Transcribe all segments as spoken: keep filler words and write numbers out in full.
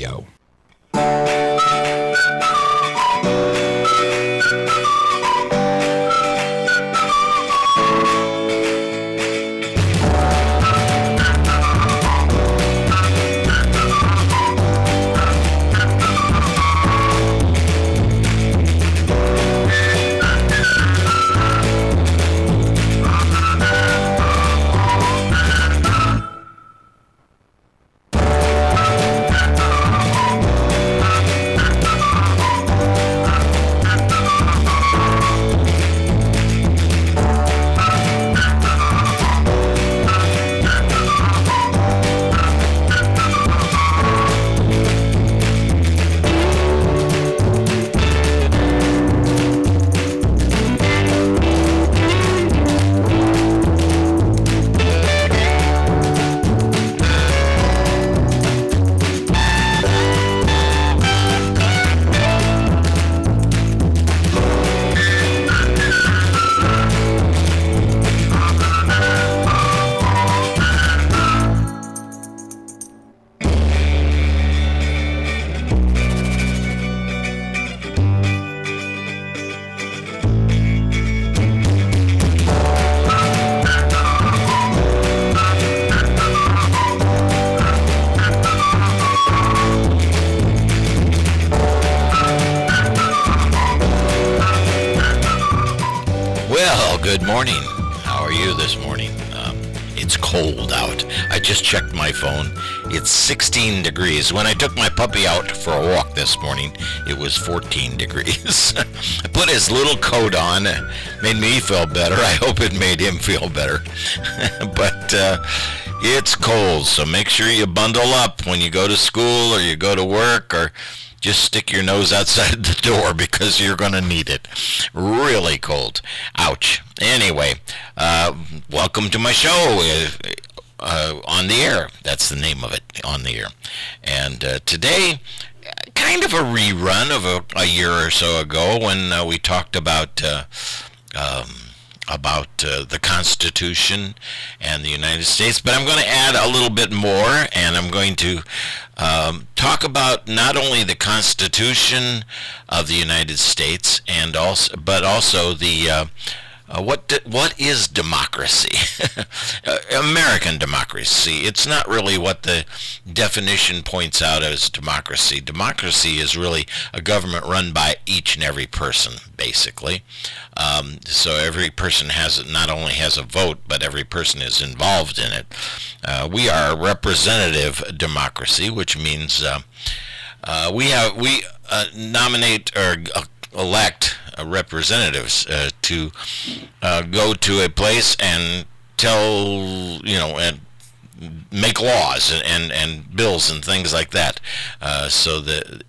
Radio. Good morning. How are you this morning? Um, it's cold out. I just checked my phone. It's sixteen degrees. When I took my puppy out for a walk this morning, it was fourteen degrees. I put his little coat on. Made me feel better. I hope it made him feel better. But uh, it's cold, so make sure you bundle up when you go to school or you go to work, or just stick your nose outside the door because you're going to need it. Really cold. Ouch. Anyway, uh, welcome to my show, uh, uh, On the Air. That's the name of it, On the Air. And uh, today, kind of a rerun of a, a year or so ago when uh, we talked about uh, um, about uh, the Constitution and the United States, but I'm going to add a little bit more, and I'm going to um, talk about not only the Constitution of the United States, and also, but also the uh, Uh, what de- what is democracy? uh, American democracy. It's not really what the definition points out as democracy. Democracy is really a government run by each and every person, basically. Um, so every person has not only has a vote, but every person is involved in it. Uh, we are a representative democracy, which means uh, uh, we have we uh, nominate or uh, elect uh, representatives uh, to uh, go to a place and tell, you know, and make laws and, and, and bills and things like that. Uh, so that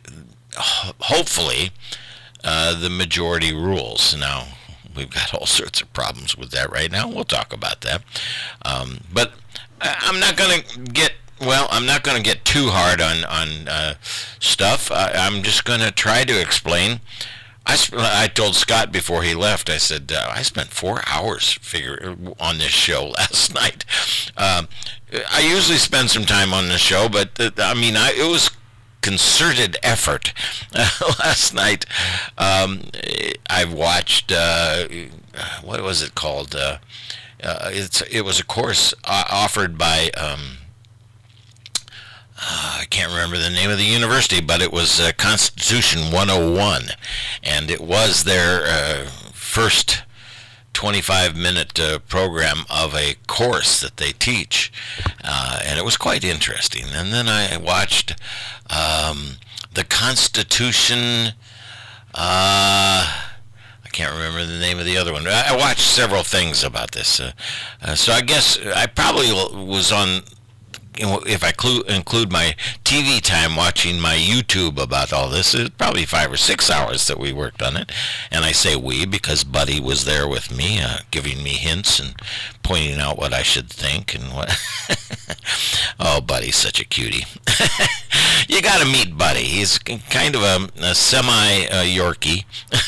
uh, hopefully uh, the majority rules. Now, we've got all sorts of problems with that right now. We'll talk about that. Um, but I'm not going to get Well, I'm not going to get too hard on on uh, stuff. I, I'm just going to try to explain. I, sp- I told Scott before he left, I said, uh, I spent four hours figure on this show last night. Um, I usually spend some time on the show, but uh, I mean, I, it was concerted effort uh, last night. Um, I watched, uh, what was it called? Uh, uh, it's It was a course uh, offered by... Um, Uh, I can't remember the name of the university, but it was uh, Constitution one oh one, and it was their uh, first twenty-five minute uh, program of a course that they teach, uh, and it was quite interesting. And then I watched um, the Constitution, uh, I can't remember the name of the other one. I watched several things about this, uh, uh, so I guess I probably was on... If I clu- include my T V time watching my YouTube about all this, it's probably five or six hours that we worked on it. And I say we because Buddy was there with me, uh, giving me hints and pointing out what I should think and what. Oh, Buddy's such a cutie. You got to meet Buddy. He's kind of a, a semi-Yorkie.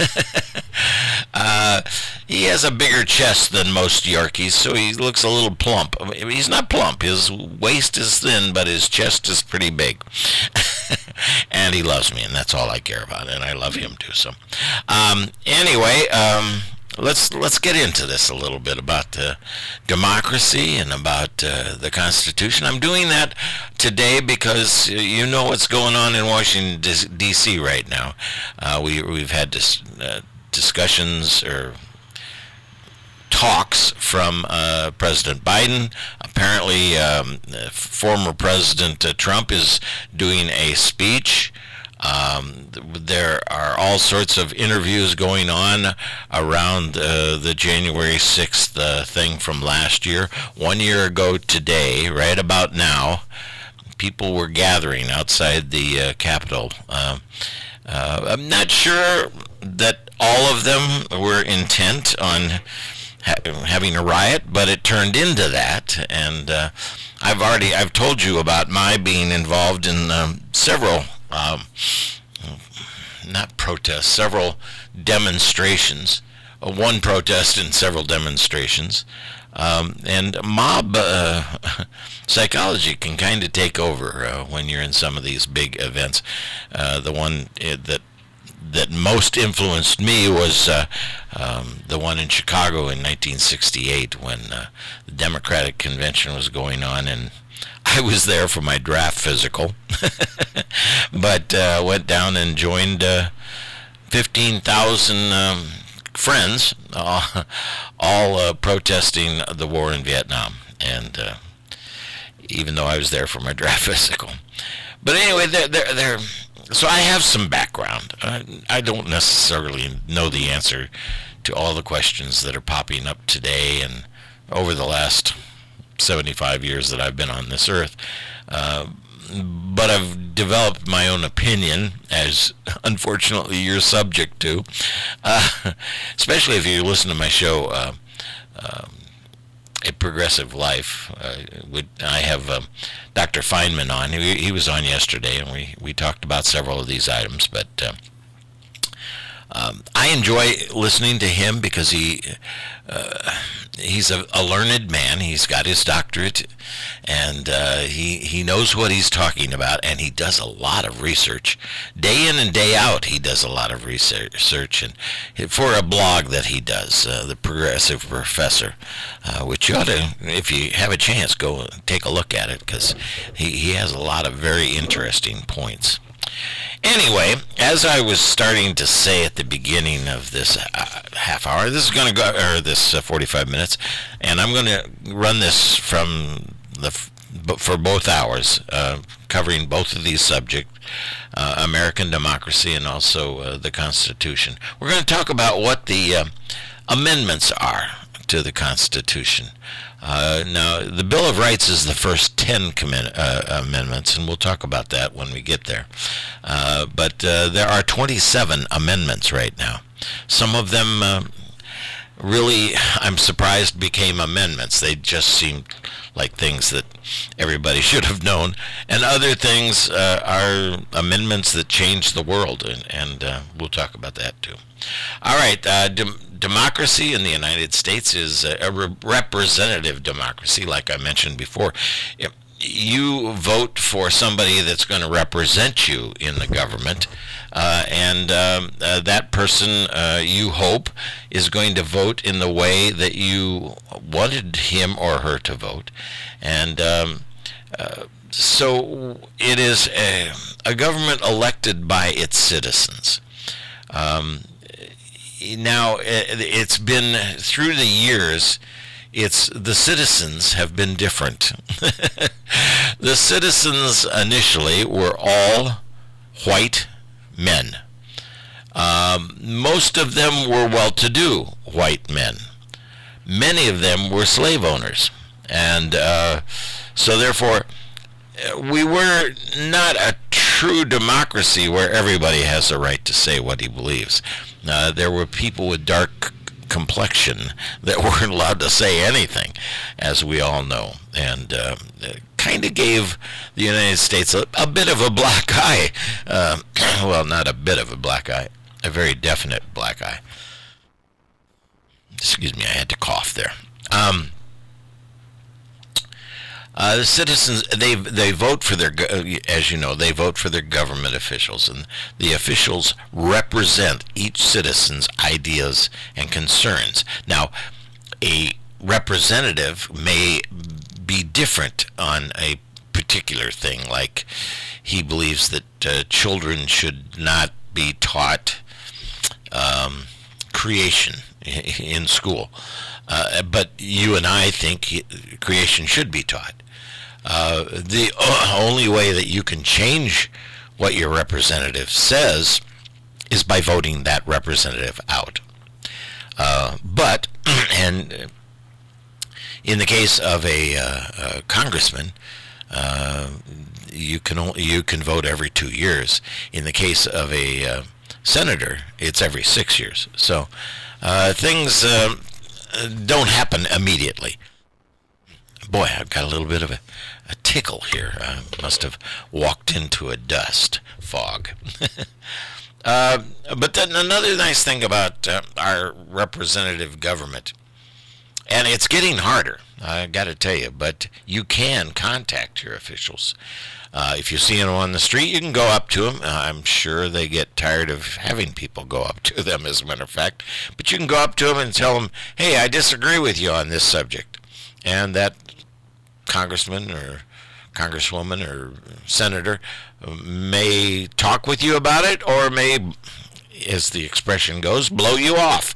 uh, he has a bigger chest than most Yorkies, so he looks a little plump. I mean, he's not plump. His waist is thin, but his chest is pretty big. and he loves me, and that's all I care about, and I love him too. So, um, anyway, um, let's let's get into this a little bit about uh, democracy and about uh, the Constitution. I'm doing that today because you know what's going on in Washington D C right now. Uh, we we've had dis- uh, discussions or talks from uh, President Biden. Apparently, um, former President uh, Trump is doing a speech. Um, there are all sorts of interviews going on around uh, the January sixth uh, thing from last year. One year ago today, right about now, people were gathering outside the uh, Capitol. Uh, uh, I'm not sure that all of them were intent on having a riot, but it turned into that, and uh, I've already I've told you about my being involved in um, several um, not protests, several demonstrations, uh, one protest and several demonstrations, um, and mob uh, psychology can kind of take over uh, when you're in some of these big events. Uh, the one uh, that that most influenced me was uh, um, the one in Chicago in nineteen sixty-eight when uh, the Democratic Convention was going on, and I was there for my draft physical, but uh, went down and joined uh, fifteen thousand um, friends, uh, all uh, protesting the war in Vietnam, and uh, even though I was there for my draft physical. But anyway, they're, they're, they're so I have some background. Uh, I don't necessarily know the answer to all the questions that are popping up today and over the last seventy-five years that I've been on this earth. Uh, but I've developed my own opinion, as unfortunately you're subject to, uh, especially if you listen to my show, uh, um, A Progressive Life. Uh, I have um, Doctor Feynman on. He, he was on yesterday, and we, we talked about several of these items. But uh, um, I enjoy listening to him because he uh, he's a, a learned man. He's got his doctorate, and uh, he he knows what he's talking about, and he does a lot of research. Day in and day out, he does a lot of research, and for a blog that he does, uh, The Progressive Professor, uh, which you ought to, if you have a chance, go take a look at it, because he, he has a lot of very interesting points. Anyway, as I was starting to say at the beginning of this uh, half hour, this is going to go, or this uh, forty-five minutes, and I'm going to run this from the for both hours, uh, covering both of these subjects, uh, American democracy and also uh, the Constitution. We're going to talk about what the uh, amendments are to the Constitution. Uh, now, the Bill of Rights is the first ten commi- uh, amendments, and we'll talk about that when we get there. Uh, but uh, there are twenty-seven amendments right now. Some of them uh, really, I'm surprised, became amendments. They just seemed like things that everybody should have known. And other things uh, are amendments that changed the world, and, and uh, we'll talk about that too. All right, uh, dem- democracy in the United States is a, a re- representative democracy, like I mentioned before. It, you vote for somebody that's going to represent you in the government, uh, and um, uh, that person, uh, you hope, is going to vote in the way that you wanted him or her to vote. And um, uh, so it is a, a government elected by its citizens. Um, now, it's been, through the years, it's the citizens have been different. The citizens initially were all white men. Um, most of them were well-to-do white men. Many of them were slave owners. And uh, so therefore, we were not a true democracy where everybody has the right to say what he believes. Uh, there were people with dark complexion that weren't allowed to say anything, as we all know, and uh, kind of gave the United States a, a bit of a black eye. Uh, well, not a bit of a black eye, a very definite black eye. Excuse me, I had to cough there. Um, Uh, the citizens, they they vote for their, as you know, they vote for their government officials, and the officials represent each citizen's ideas and concerns. Now, a representative may be different on a particular thing, like he believes that uh, children should not be taught um, creation in school. Uh, but you and I think creation should be taught. Uh, the only way that you can change what your representative says is by voting that representative out. Uh, but, and in the case of a, uh, a congressman, uh, you can only, you can vote every two years. In the case of a uh, senator, it's every six years. So uh, things uh, don't happen immediately. Boy, I've got a little bit of a, a tickle here. I must have walked into a dust fog. uh, but then another nice thing about uh, our representative government, and it's getting harder, I got to tell you, but you can contact your officials. Uh, if you see them on the street, you can go up to them. Uh, I'm sure they get tired of having people go up to them, as a matter of fact. But you can go up to them and tell them, hey, I disagree with you on this subject. And that congressman or congresswoman or senator may talk with you about it, or may, as the expression goes, blow you off.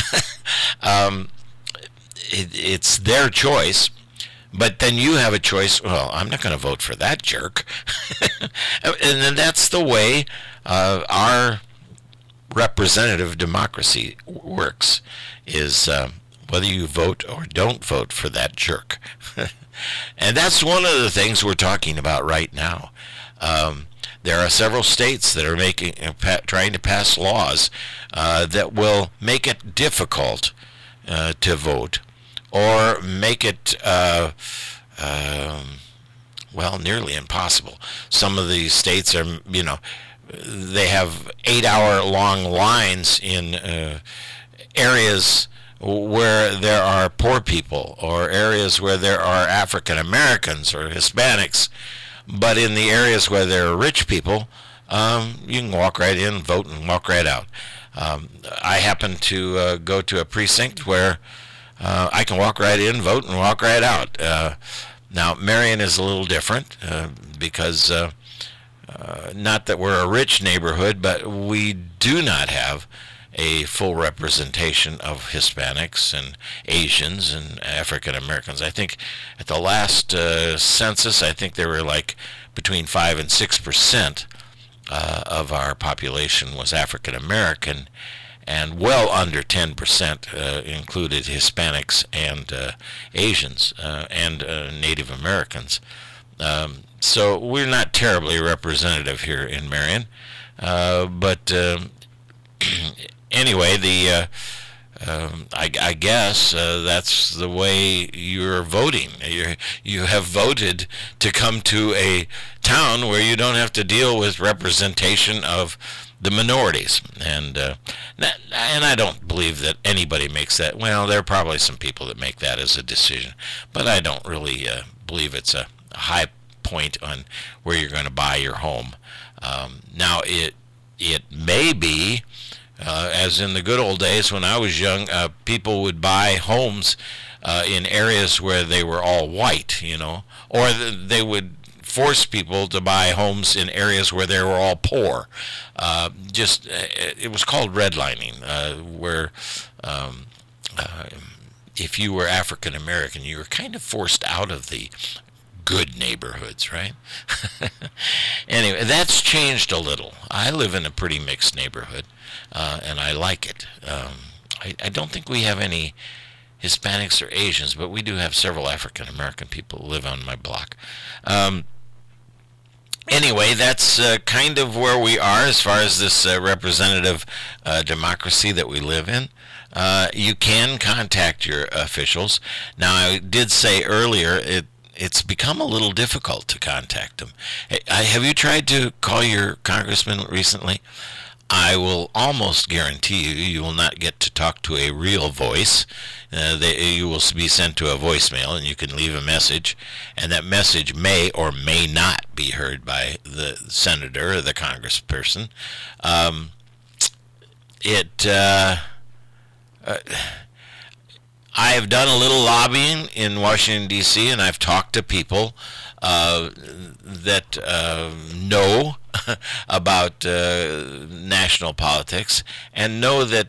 um, it, it's their choice, but then you have a choice. Well, I'm not going to vote for that jerk. And then that's the way uh, our representative democracy works, is uh, whether you vote or don't vote for that jerk. And that's one of the things we're talking about right now. Um, there are several states that are making, uh, pa- trying to pass laws uh, that will make it difficult uh, to vote, or make it, uh, um, well, nearly impossible. Some of these states are, you know, they have eight-hour-long lines in uh, areas where there are poor people, or areas where there are African Americans or Hispanics. But in the areas where there are rich people, um, you can walk right in, vote, and walk right out. Um, I happen to uh, go to a precinct where uh, I can walk right in, vote, and walk right out. Uh, now, Marion is a little different uh, because uh, uh, not that we're a rich neighborhood, but we do not have a full representation of Hispanics and Asians and African Americans. I think at the last uh, census, I think there were like between five and six percent uh, of our population was African American, and well under ten percent uh, included Hispanics and uh, Asians uh, and uh, Native Americans. Um, so we're not terribly representative here in Marion, uh, but um, anyway, the uh, um, I, I guess uh, that's the way you're voting. You you have voted to come to a town where you don't have to deal with representation of the minorities, and uh, and I don't believe that anybody makes that. Well, there are probably some people that make that as a decision, but I don't really uh, believe it's a high point on where you're going to buy your home. Um, now, it it may be. Uh, as in the good old days when I was young, uh, people would buy homes uh, in areas where they were all white, you know, or th- they would force people to buy homes in areas where they were all poor. Uh, just, uh, it was called redlining, uh, where um, uh, if you were African American, you were kind of forced out of the good neighborhoods, right? Anyway, that's changed a little. I live in a pretty mixed neighborhood, uh, and I like it. Um, I, I don't think we have any Hispanics or Asians, but we do have several African American people who live on my block. Um, anyway, that's uh, kind of where we are as far as this uh, representative uh, democracy that we live in. Uh, you can contact your officials. Now, I did say earlier, it it's become a little difficult to contact them. Hey, have you tried to call your congressman recently? I will almost guarantee you you will not get to talk to a real voice. Uh, they, you will be sent to a voicemail, and you can leave a message, and that message may or may not be heard by the senator or the congressperson. Um, it... Uh, uh, I have done a little lobbying in Washington, D C, and I've talked to people uh, that uh, know about uh, national politics and know that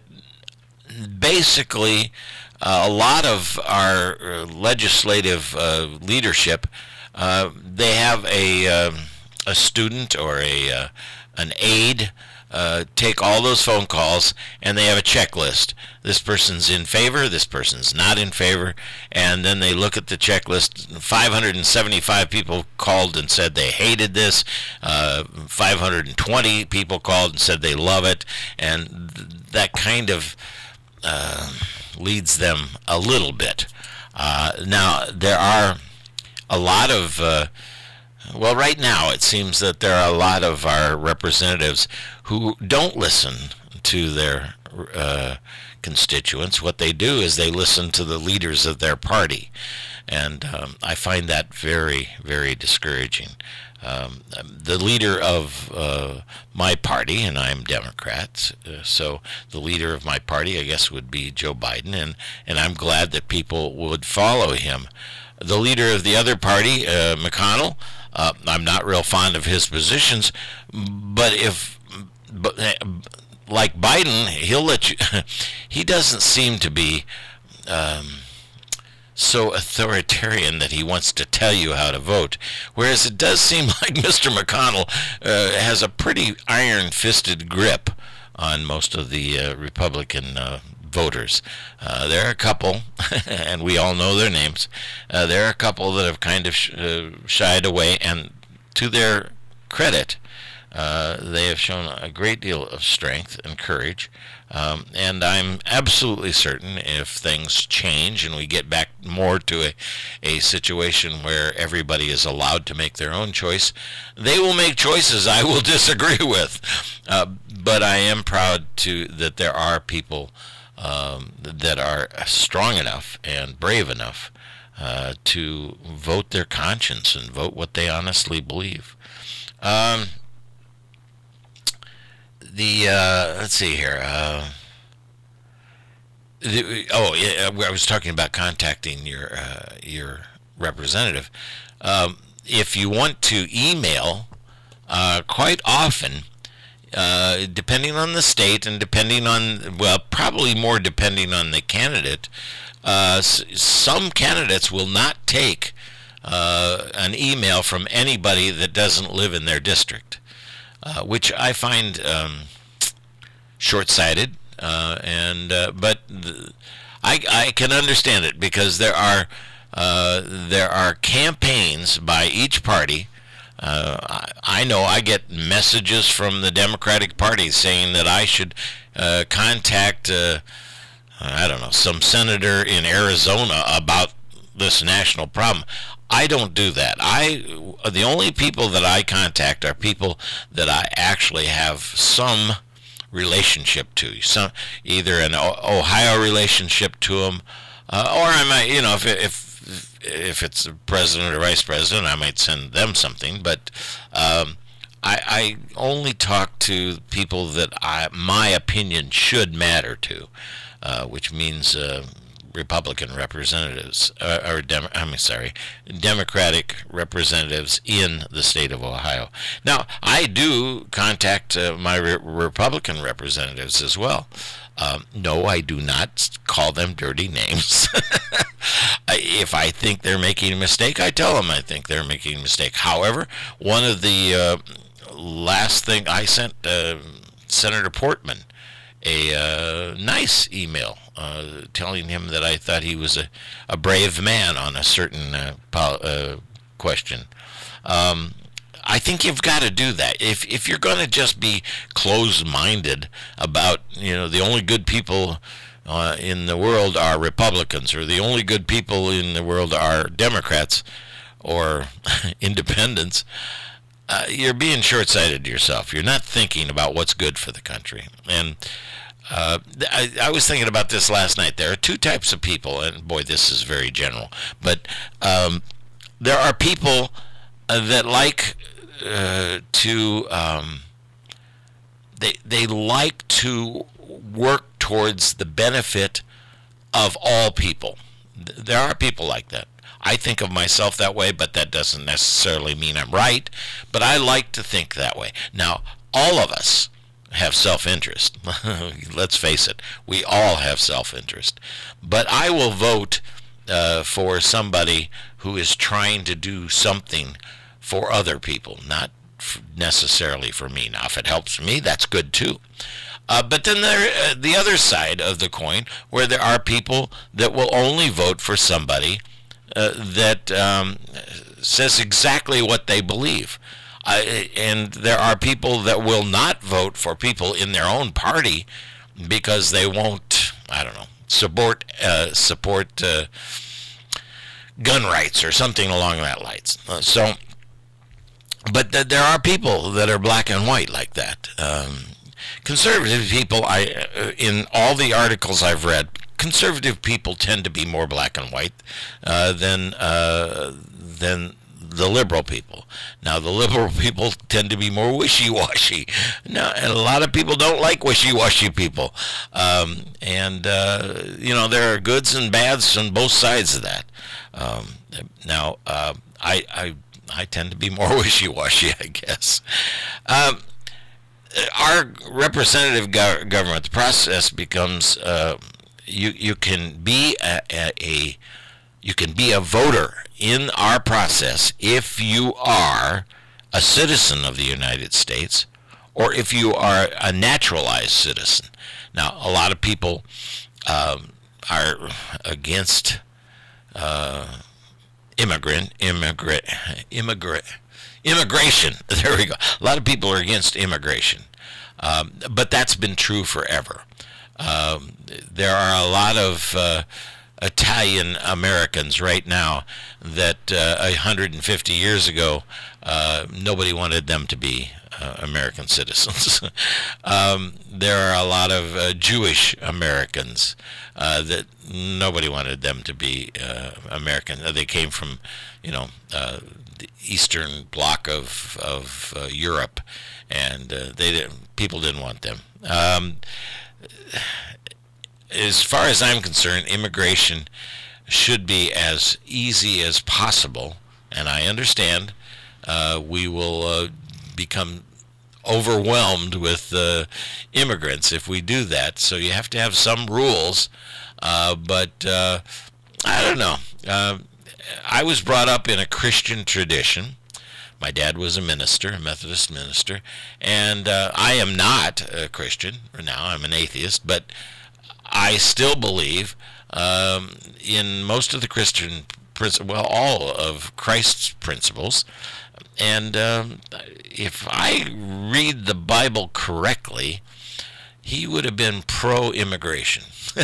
basically uh, a lot of our legislative uh, leadership, uh, they have a, um, a student or a uh, an aide Uh, take all those phone calls, and they have a checklist. This person's in favor, this person's not in favor, and then they look at the checklist. five hundred seventy-five people called and said they hated this. Uh, five hundred twenty people called and said they love it, and th- that kind of uh, leads them a little bit. Uh, now, there are a lot of... Uh, Well, right now it seems that there are a lot of our representatives who don't listen to their uh, constituents. What they do is they listen to the leaders of their party, and um, I find that very, very discouraging. Um, the leader of uh, my party, and I'm Democrat, uh, so the leader of my party, I guess, would be Joe Biden, and, and I'm glad that people would follow him. The leader of the other party, uh, McConnell, uh, I'm not real fond of his positions, but if, but, like Biden, he'll let you, he doesn't seem to be um, so authoritarian that he wants to tell you how to vote, whereas it does seem like Mister McConnell uh, has a pretty iron-fisted grip on most of the uh, Republican uh, voters. Uh, there are a couple, and we all know their names, uh, there are a couple that have kind of sh- uh, shied away, and to their credit, uh, they have shown a great deal of strength and courage, um, and I'm absolutely certain if things change and we get back more to a, a situation where everybody is allowed to make their own choice, they will make choices I will disagree with. Uh, but I am proud to that there are people Um, that are strong enough and brave enough uh, to vote their conscience and vote what they honestly believe. Um, the uh, let's see here. Uh, the, oh, yeah, I was talking about contacting your uh, your representative. Um, if you want to email, uh, quite often. Uh, depending on the state and depending on, well, probably more depending on the candidate, uh, s- some candidates will not take uh, an email from anybody that doesn't live in their district, uh, which I find um, short-sighted, uh, and uh, but th- I, I can understand it because there are uh, there are campaigns by each party. Uh, I, I know I get messages from the Democratic Party saying that I should uh, contact, uh, I don't know, some senator in Arizona about this national problem. I don't do that. I the only people that I contact are people that I actually have some relationship to, some either an o- Ohio relationship to them, uh, or I might, you know, if if if it's a president or vice president, I might send them something. But um, I, I only talk to people that I, my opinion should matter to, uh, which means uh, Republican representatives, uh, or Dem- I'm sorry, Democratic representatives in the state of Ohio. Now, I do contact uh, my re- Republican representatives as well. Um, no, I do not call them dirty names. If I think they're making a mistake, I tell them I think they're making a mistake. However, one of the uh, last thing I sent uh, Senator Portman a uh, nice email uh, telling him that I thought he was a, a brave man on a certain uh, pol- uh, question. Um, I think you've got to do that. If if you're going to just be closed-minded about, you know, the only good people uh, in the world are Republicans, or the only good people in the world are Democrats or independents, uh, you're being short-sighted yourself. You're not thinking about what's good for the country. And uh, I, I was thinking about this last night. There are two types of people, and boy, this is very general, but um, there are people uh, that like uh, to um, they they like to work towards the benefit of all people. There are people like that. I think of myself that way, but that doesn't necessarily mean I'm right. But I like to think that way. Now, all of us have self-interest. Let's face it, we all have self-interest. But I will vote uh, for somebody who is trying to do something for other people, not f- necessarily for me. Now, if it helps me, that's good too. Uh, but then there, uh, the other side of the coin, where there are people that will only vote for somebody uh, that um, says exactly what they believe. I, and there are people that will not vote for people in their own party because they won't, I don't know, support uh, support uh, gun rights or something along that lines. Uh, so, but th- there are people that are black and white like that. Um, conservative people, I uh, in all the articles I've read, conservative people tend to be more black and white uh, than uh, than the liberal people. Now, the liberal people tend to be more wishy-washy. Now, and a lot of people don't like wishy-washy people. Um, and, uh, you know, there are goods and bads on both sides of that. Um, now, uh, I, I I tend to be more wishy-washy, I guess. Um, our representative go- government, the process becomes, uh, you, you can be a, a, a You can be a voter in our process if you are a citizen of the United States or if you are a naturalized citizen. Now, a lot of people um, are against uh, immigrant, immigrant, immigrant, immigration. There we go. A lot of people are against immigration, um, but that's been true forever. Um, there are a lot of uh, Italian Americans right now that uh, one hundred fifty years ago uh, nobody wanted them to be uh, American citizens. um, there are a lot of uh, Jewish Americans uh, that nobody wanted them to be uh, American. They came from, you know, uh, the Eastern Bloc of of uh, Europe, and uh, they didn't, people didn't want them. Um, As far as I'm concerned, immigration should be as easy as possible, and I understand uh, we will uh, become overwhelmed with uh, immigrants if we do that. So you have to have some rules, uh, but uh, I don't know. Uh, I was brought up in a Christian tradition. My dad was a minister, a Methodist minister, and uh, I am not a Christian, or now I'm an atheist, but I still believe um, in most of the Christian principles, well, all of Christ's principles. And um, if I read the Bible correctly, he would have been pro-immigration.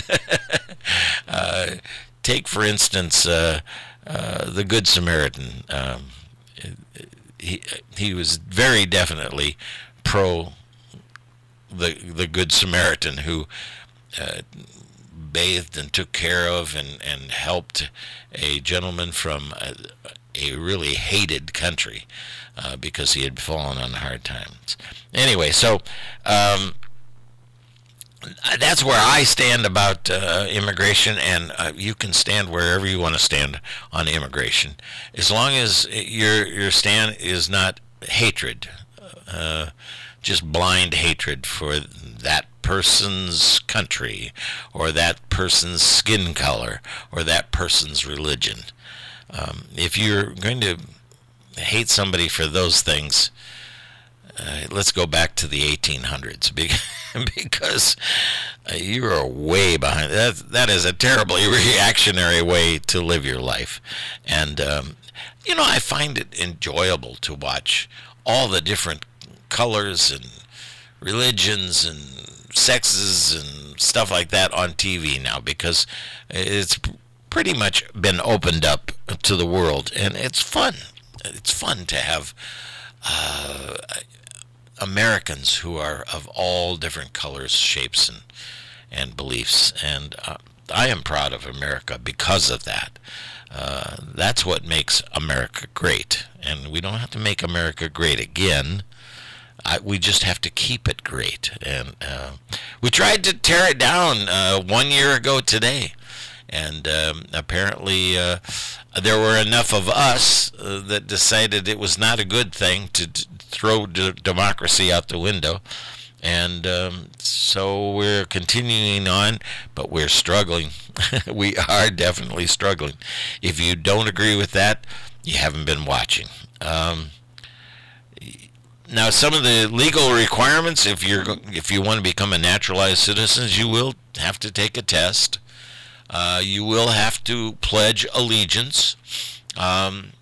uh, take, for instance, uh, uh, the Good Samaritan. Um, he he was very definitely pro the the Good Samaritan who Uh, bathed and took care of and, and helped a gentleman from a, a really hated country uh, because he had fallen on hard times. Anyway, so um, that's where I stand about uh, immigration, and uh, you can stand wherever you want to stand on immigration, as long as your your stand is not hatred, uh, just blind hatred for that person's country or that person's skin color or that person's religion. Um, if you're going to hate somebody for those things, uh, let's go back to the eighteen hundreds because uh, you are way behind. That, that is a terribly reactionary way to live your life. And, um, you know, I find it enjoyable to watch all the different colors and religions and sexes and stuff like that on T V now, because it's pretty much been opened up to the world, and it's fun. It's fun to have uh, Americans who are of all different colors, shapes, and and beliefs, and uh, I am proud of America because of that. Uh, that's what makes America great, and we don't have to make America great again. I, we just have to keep it great, and uh, we tried to tear it down uh, one year ago today, and um, apparently uh, there were enough of us uh, that decided it was not a good thing to d- throw d- democracy out the window. And um, so we're continuing on, but we're struggling. We are definitely struggling. If you don't agree with that, you haven't been watching. Um, now, some of the legal requirements, if you're if you want to become a naturalized citizen, you will have to take a test. Uh, you will have to pledge allegiance. Um,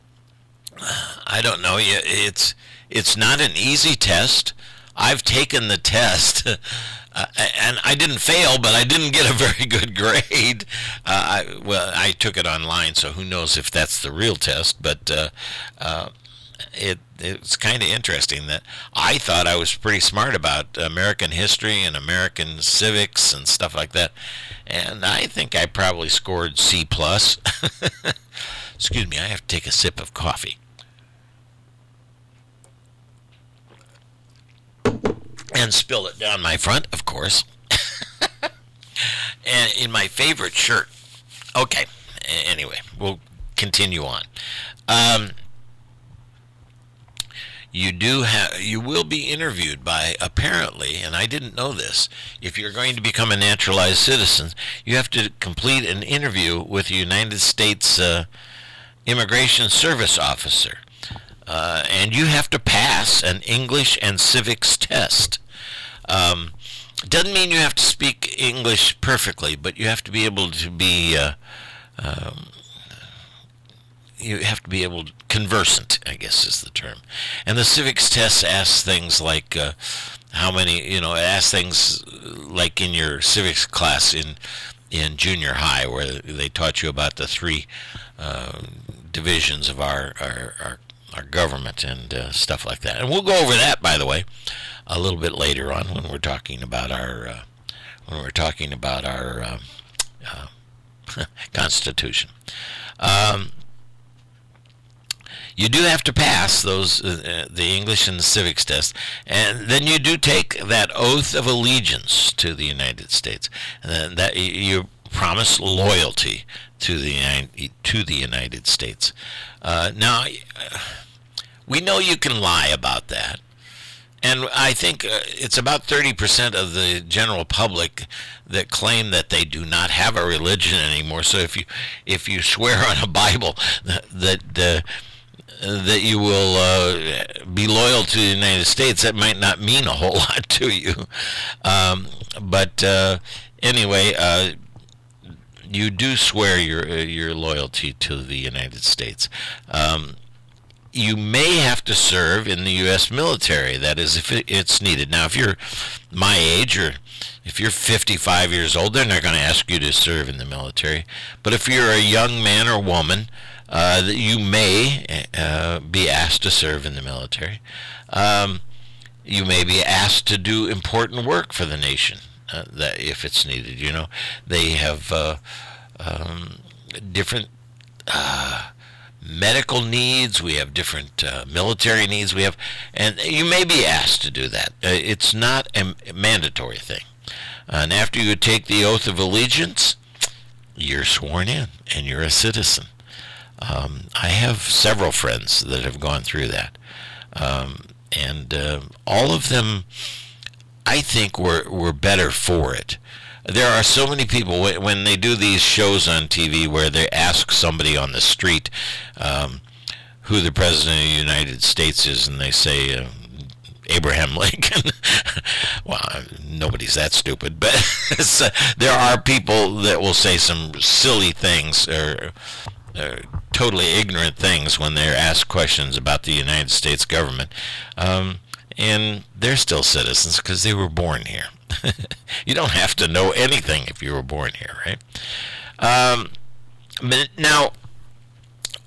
I don't know. It's it's not an easy test. I've taken the test, uh, and I didn't fail, but I didn't get a very good grade. Uh, I, well, I took it online, so who knows if that's the real test, but uh, uh, it it's kind of interesting that I thought I was pretty smart about American history and American civics and stuff like that, and I think I probably scored C plus. Excuse me, I have to take a sip of coffee. And spill it down my front, of course. And in my favorite shirt. Okay. Anyway, we'll continue on. Um, you do have, you will be interviewed by, apparently, and I didn't know this, if you're going to become a naturalized citizen, you have to complete an interview with the United States uh, Immigration Service officer. Uh, and you have to pass an English and civics test. Um, doesn't mean you have to speak English perfectly, but you have to be able to be, uh, um, you have to be able to, conversant, I guess is the term. And the civics test asks things like uh, how many, you know, it asks things like in your civics class in in junior high, where they taught you about the three uh, divisions of our, our, our our government and uh, stuff like that. And we'll go over that, by the way, a little bit later on when we're talking about our uh, when we're talking about our uh, uh, Constitution. Um, you do have to pass those uh, the English and the civics test, and then you do take that oath of allegiance to the United States, and then that you promise loyalty to the to the United States. Uh, now, we know you can lie about that, and I think uh, it's about thirty percent of the general public that claim that they do not have a religion anymore. So if you if you swear on a Bible that that, uh, that you will uh, be loyal to the United States, that might not mean a whole lot to you. Um, but uh, anyway. Uh, You do swear your uh, your loyalty to the United States. Um, you may have to serve in the U S military. That is, if it, it's needed. Now, if you're my age or if you're fifty-five years old, they're not going to ask you to serve in the military. But if you're a young man or woman, uh, you may uh, be asked to serve in the military. Um, you may be asked to do important work for the nation. Uh, that if it's needed, you know, they have uh, um, different uh, medical needs. We have different uh, military needs. We have, and you may be asked to do that. Uh, it's not a mandatory thing. And after you take the oath of allegiance, you're sworn in and you're a citizen. Um, I have several friends that have gone through that, um, and uh, all of them, I think we're we're better for it. There are so many people, when they do these shows on T V where they ask somebody on the street um, who the President of the United States is, and they say uh, Abraham Lincoln. Well, nobody's that stupid, but there are people that will say some silly things or, or totally ignorant things when they're asked questions about the United States government. Um, And they're still citizens because they were born here. You don't have to know anything if you were born here, right? Um, now,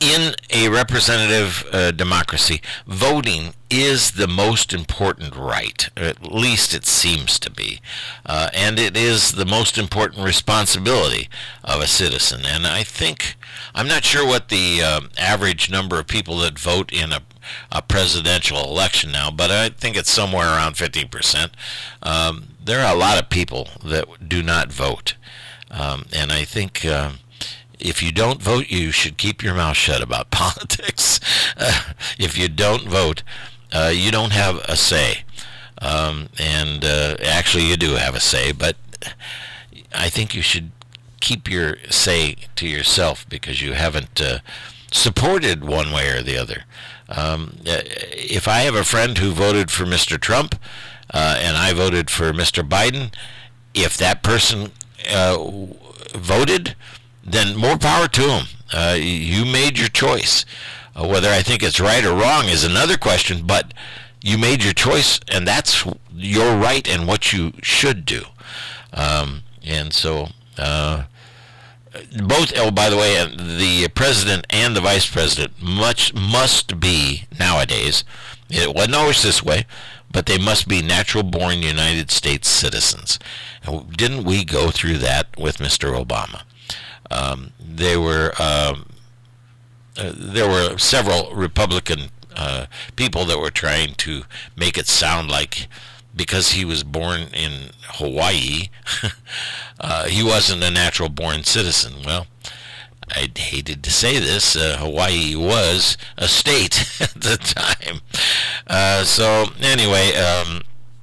in a representative uh, democracy, voting is the most important right, or at least it seems to be, uh, and it is the most important responsibility of a citizen. And I think, I'm not sure what the uh, average number of people that vote in a, a presidential election now, but I think it's somewhere around fifty percent. Um, there are a lot of people that do not vote, um, and I think uh, if you don't vote, you should keep your mouth shut about politics. Uh, if you don't vote, uh, you don't have a say. Um, and uh, actually, you do have a say, but I think you should keep your say to yourself because you haven't uh, supported one way or the other. Um, if I have a friend who voted for Mister Trump uh, and I voted for Mister Biden, if that person uh, voted, then more power to them. Uh, you made your choice. Uh, whether I think it's right or wrong is another question, but you made your choice, and that's your right and what you should do. Um, and so, uh, both, oh, by the way, the president and the vice president much must be, nowadays, it wasn't always this way, but they must be natural-born United States citizens. And didn't we go through that with Mister Obama? Um, they were um, uh, there were several Republican uh, people that were trying to make it sound like because he was born in Hawaii, uh, he wasn't a natural-born citizen. Well, I hated to say this, uh, Hawaii was a state at the time. Uh, so anyway, um,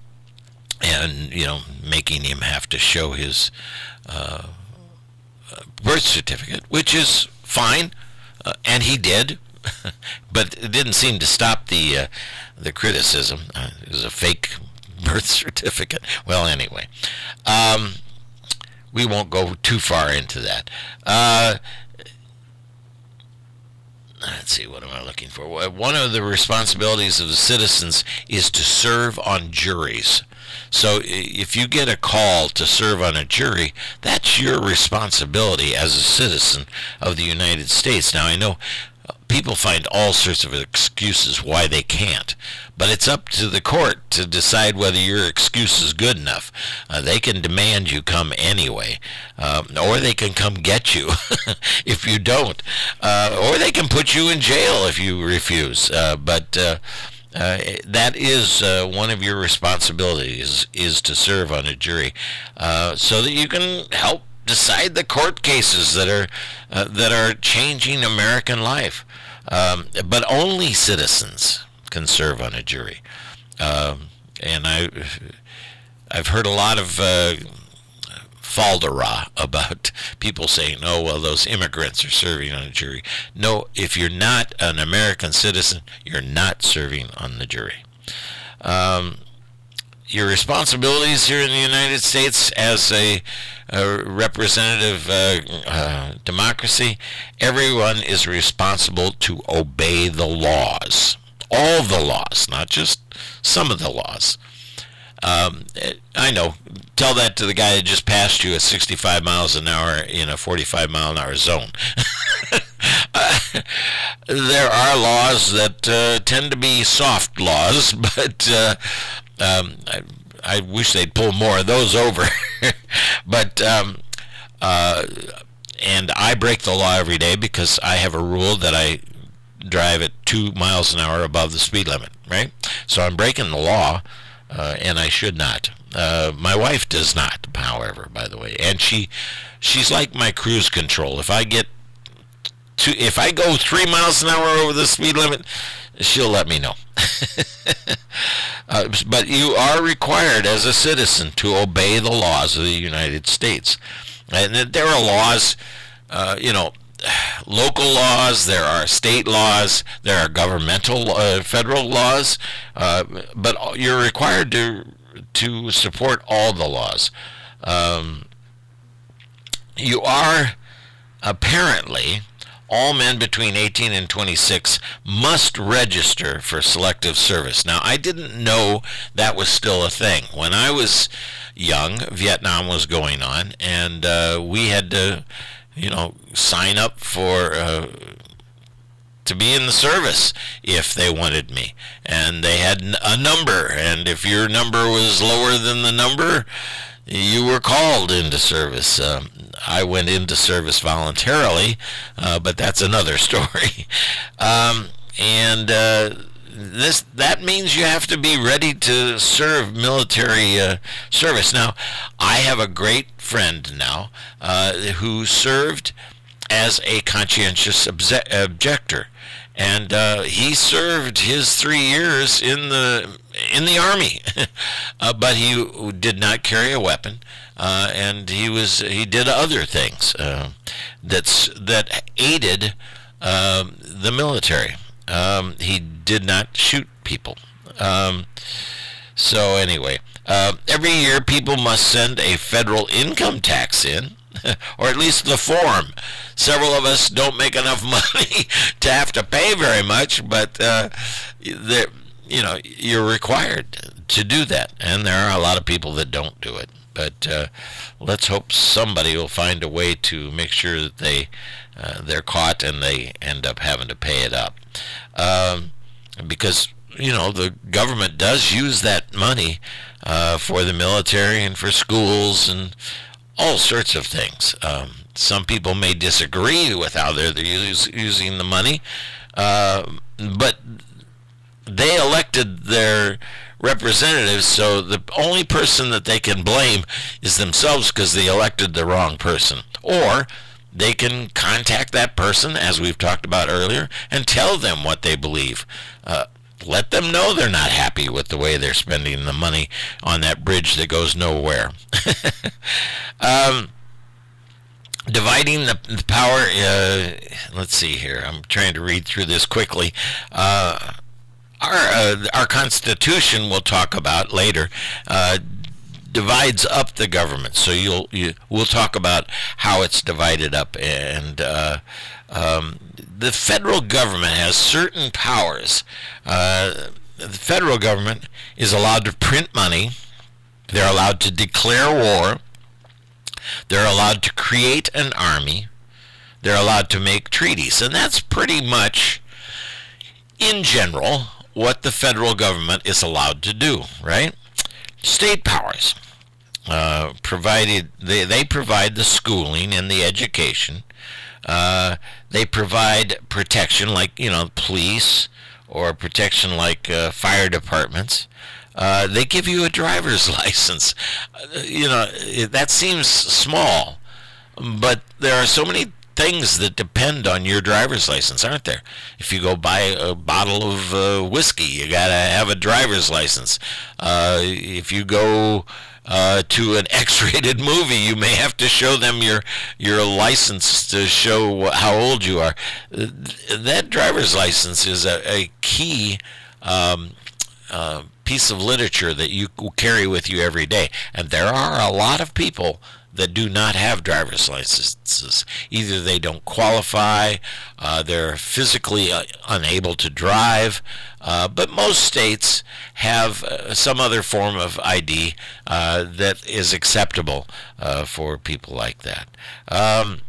and you know, making him have to show his Uh, birth certificate, which is fine, uh, and he did, but it didn't seem to stop the uh, the criticism. Uh, it was a fake birth certificate. Well, anyway, um, we won't go too far into that. Uh, let's see, what am I looking for? One of the responsibilities of the citizens is to serve on juries. So if you get a call to serve on a jury, that's your responsibility as a citizen of the United States. Now, I know people find all sorts of excuses why they can't, but it's up to the court to decide whether your excuse is good enough. Uh, they can demand you come anyway, um, or they can come get you if you don't, uh, or they can put you in jail if you refuse. Uh, but uh, uh, that is uh, one of your responsibilities, is to serve on a jury, uh, so that you can help decide the court cases that are uh, that are changing American life. Um, but only citizens can serve on a jury. Um, and I, I've heard a lot of uh, falderah about people saying, oh, well, those immigrants are serving on a jury. No, if you're not an American citizen, you're not serving on the jury. Um, Your responsibilities here in the United States as a, a representative uh, uh, democracy, everyone is responsible to obey the laws. All the laws, not just some of the laws. Um, I know, tell that to the guy that just passed you at sixty-five miles an hour in a forty-five mile an hour zone. uh, there are laws that uh, tend to be soft laws, but uh, um, I, I wish they'd pull more of those over. But um, uh, and I break the law every day because I have a rule that I drive at two miles an hour above the speed limit, right? So I'm breaking the law, uh, and I should not. Uh, my wife does not, however, by the way, and she she's like my cruise control. If I get to, if I go three miles an hour over the speed limit, she'll let me know. uh, but you are required as a citizen to obey the laws of the United States, and there are laws, uh, you know, local laws, there are state laws, there are governmental uh, federal laws, uh, but you're required to to support all the laws. Um, you are apparently, all men between eighteen and twenty-six must register for selective service. Now, I didn't know that was still a thing. When I was young, Vietnam was going on, and uh, we had to, you know, sign up for uh, to be in the service if they wanted me. And they had a number, and if your number was lower than the number, you were called into service. Um, I went into service voluntarily, uh, but that's another story. um, and uh, this that means you have to be ready to serve military uh, service. Now, I have a great friend now uh, who served as a conscientious obje- objector, and uh, he served his three years in the in the army, uh, but he did not carry a weapon, uh, and he was he did other things uh, that's that aided um, the military. Um, he did not shoot people. Um, so anyway, uh, every year people must send a federal income tax in, or at least the form. Several of us don't make enough money to have to pay very much, but uh, you know, you're required to do that, and there are a lot of people that don't do it. But uh, let's hope somebody will find a way to make sure that they uh, they're caught and they end up having to pay it up, um, because you know the government does use that money uh, for the military and for schools and all sorts of things. Um, some people may disagree with how they're, they're use, using the money, uh, but they elected their representatives, so the only person that they can blame is themselves because they elected the wrong person. Or they can contact that person, as we've talked about earlier, and tell them what they believe. Uh, let them know they're not happy with the way they're spending the money on that bridge that goes nowhere. um, dividing the, the power, uh, let's see here, I'm trying to read through this quickly. Uh, Our uh, our Constitution, we'll talk about later, uh, divides up the government. So you'll you, we'll talk about how it's divided up. And uh, um, the federal government has certain powers. Uh, the federal government is allowed to print money. They're allowed to declare war. They're allowed to create an army. They're allowed to make treaties. And that's pretty much, in general, what the federal government is allowed to do, right? State powers, uh, provided they, they provide the schooling and the education. Uh, they provide protection, like you know, police, or protection like uh, fire departments. Uh, they give you a driver's license. Uh, you know, that seems small, but there are so many things that depend on your driver's license, aren't there? If you go buy a bottle of uh, whiskey, you gotta have a driver's license. Uh, if you go uh, to an X-rated movie, you may have to show them your your license to show how old you are. That driver's license is a, a key um, uh, piece of literature that you carry with you every day, and there are a lot of people that do not have driver's licenses. Either they don't qualify, uh, they're physically uh, unable to drive, uh, but most states have uh, some other form of I D uh, that is acceptable uh, for people like that. Um,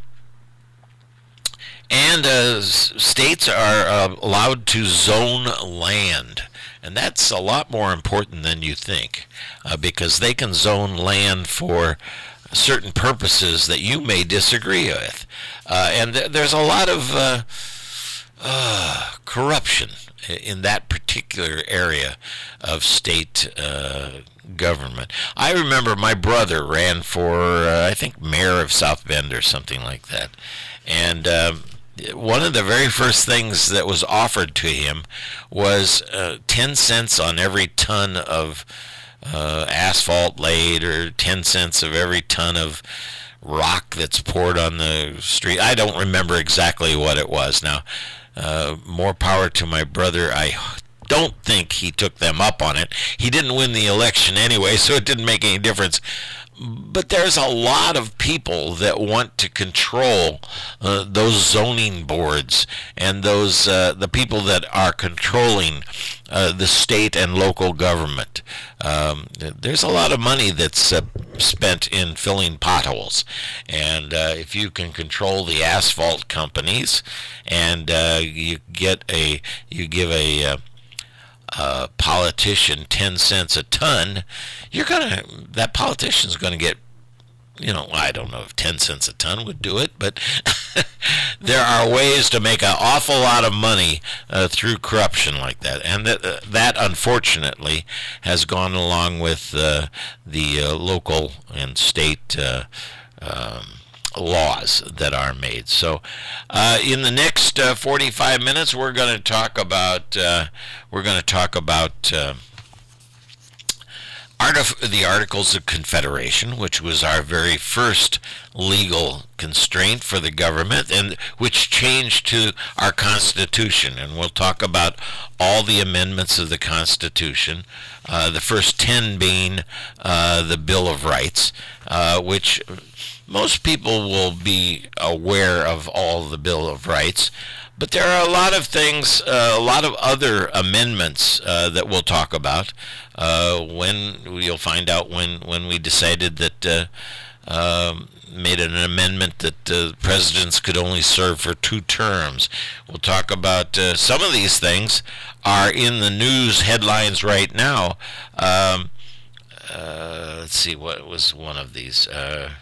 and uh, states are uh, allowed to zone land. And that's a lot more important than you think, uh, because they can zone land for certain purposes that you may disagree with. Uh, and th- there's a lot of uh, uh, corruption in that particular area of state uh, government. I remember my brother ran for, uh, I think, mayor of South Bend or something like that. And um, one of the very first things that was offered to him was uh, ten cents on every ton of uh, asphalt laid, or ten cents of every ton of rock that's poured on the street. I don't remember exactly what it was. Now, uh, more power to my brother. I don't think he took them up on it. He didn't win the election anyway, so it didn't make any difference. But there's a lot of people that want to control uh, those zoning boards and those uh, the people that are controlling uh, the state and local government. Um, there's a lot of money that's uh, spent in filling potholes. And uh, if you can control the asphalt companies, and uh, you get a you give a uh, uh, politician ten cents a ton, you're gonna that politician's gonna get, you know, I don't know if ten cents a ton would do it, but there are ways to make an awful lot of money uh, through corruption like that. And that, uh, that unfortunately, has gone along with uh, the uh, local and state uh, um, laws that are made. So uh, in the next uh, forty-five minutes, we're going to talk about, uh, we're going to talk about uh, the Articles of Confederation, which was our very first legal constraint for the government, and which changed to our Constitution. And we'll talk about all the amendments of the Constitution, uh, the first ten being uh, the Bill of Rights, uh, which most people will be aware of all the Bill of Rights, but there are a lot of things, uh, a lot of other amendments uh, that we'll talk about uh, when you'll find out when, when we decided that uh, um, made an amendment that uh, presidents could only serve for two terms. We'll talk about uh, some of these things are in the news headlines right now. Um, uh, let's see, what was one of these? Uh,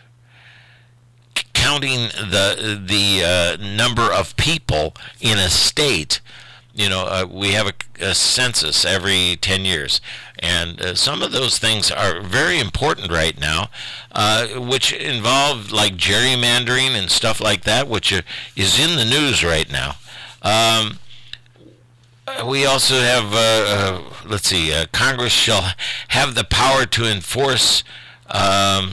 counting the the uh, number of people in a state. You know, uh, we have a, a census every ten years, and uh, some of those things are very important right now, uh, which involve like gerrymandering and stuff like that, which uh, is in the news right now. Um, we also have, uh, uh, let's see, uh, Congress shall have the power to enforce um,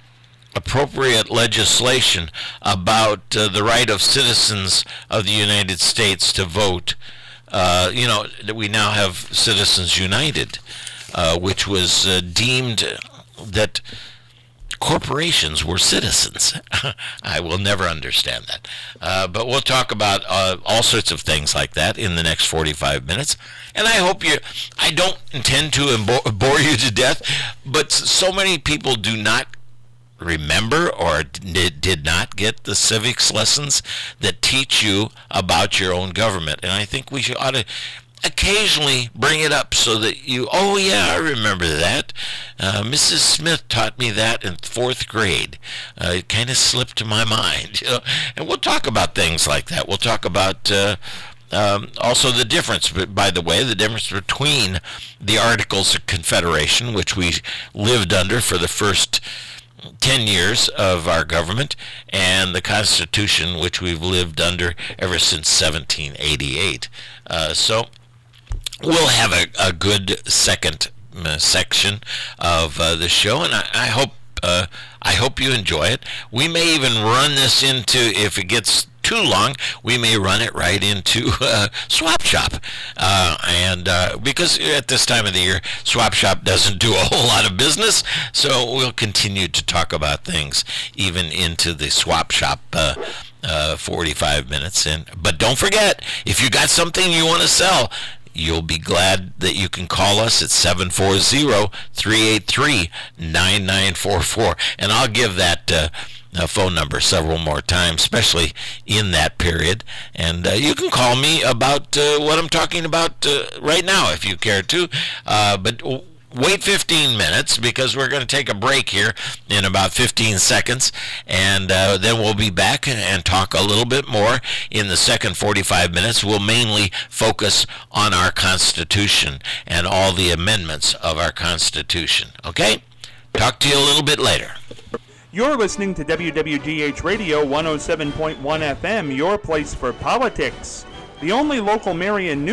appropriate legislation about uh, the right of citizens of the United States to vote. Uh, you know, we now have Citizens United, uh, which was uh, deemed that corporations were citizens. I will never understand that. Uh, but we'll talk about uh, all sorts of things like that in the next forty-five minutes. And I hope you, I don't intend to embo- bore you to death, but so many people do not remember or did, did not get the civics lessons that teach you about your own government. And I think we should ought to occasionally bring it up so that you, oh yeah, I remember that. Uh, Missus Smith taught me that in fourth grade. Uh, it kind of slipped to my mind. You know? And we'll talk about things like that. We'll talk about uh, Um, also the difference, by the way, the difference between the Articles of Confederation, which we lived under for the first ten years of our government, and the Constitution, which we've lived under ever since seventeen eighty-eight. Uh, so we'll have a, a good second uh, section of uh, the show, and I, I hope uh, I hope you enjoy it. We may even run this into, if it gets too long, we may run it right into uh, Swap Shop, uh, and uh, because at this time of the year, Swap Shop doesn't do a whole lot of business, so we'll continue to talk about things even into the Swap Shop uh, uh, forty-five minutes. And but don't forget, if you got something you want to sell, you'll be glad that you can call us at seven four zero, three eight three, nine nine four four, and I'll give that uh, uh, phone number several more times, especially in that period. And uh, you can call me about uh, what I'm talking about uh, right now if you care to. Uh, but w- wait fifteen minutes, because we're going to take a break here in about fifteen seconds, and uh, then we'll be back and talk a little bit more in the second forty-five minutes. We'll mainly focus on our Constitution and all the amendments of our Constitution. Okay? Talk to you a little bit later. You're listening to W W G H Radio one oh seven point one F M, your place for politics. The only local Marion news